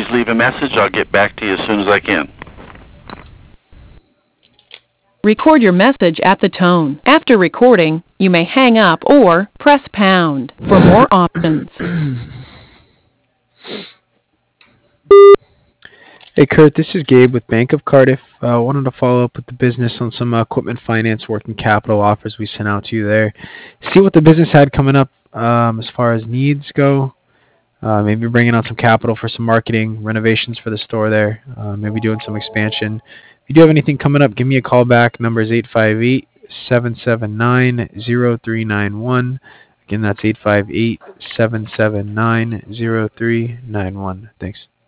leave a message. I'll get back to you as soon as I can. Record your message at the tone. After recording, you may hang up or press pound for more options. Hey Kurt, this is Gabe with Bank of Cardiff. Wanted to follow up with the business on some equipment finance working capital offers we sent out to you there. See what the business had coming up as far as needs go. Maybe bringing on some capital for some marketing, renovations for the store there. Maybe doing some expansion. If you do have anything coming up, give me a call back. Number is 858-779-0391. Again, that's 858-779-0391. Thanks.